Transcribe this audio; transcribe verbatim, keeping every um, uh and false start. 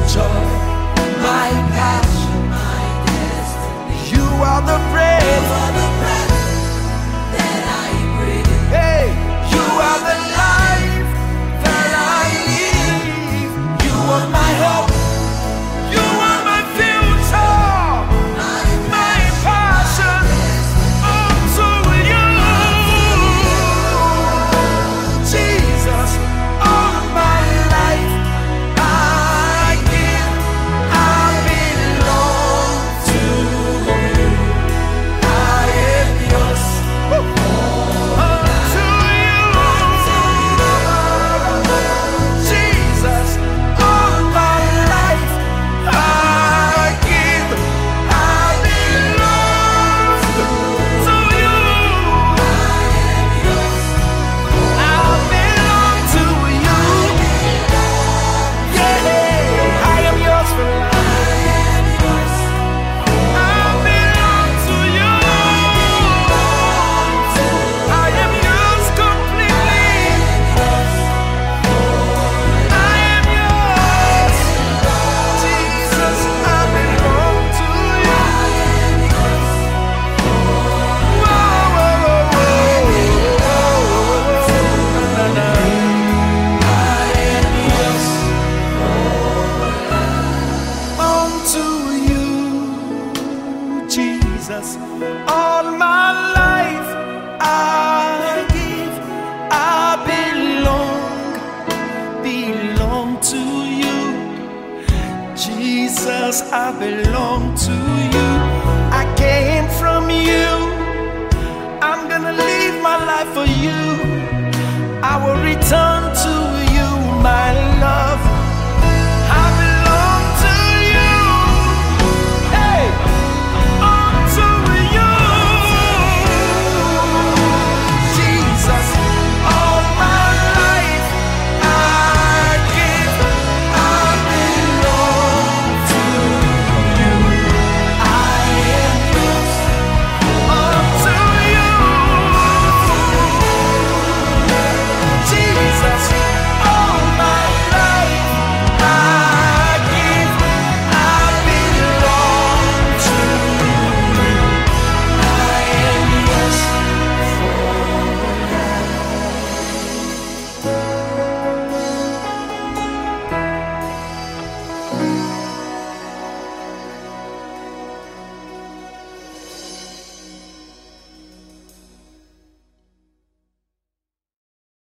joy, my passion, my destiny. You are the bread, you are the breath that I breathe. Hey, you are the life that I live. You are my hope. You are my future, my passion. Unto you, Jesus, all my life I give. I belong to you. I am yours. Unto you, Jesus, all my life I give. I belong to you. I belong to you. Yeah, I am yours for life. I belong to you. I am yours completely. I am yours. Jesus, I belong to you. Whoa, whoa, whoa, whoa, na, na. Unto you, Jesus, all my life I give. I belong, belong to you. Jesus, I belong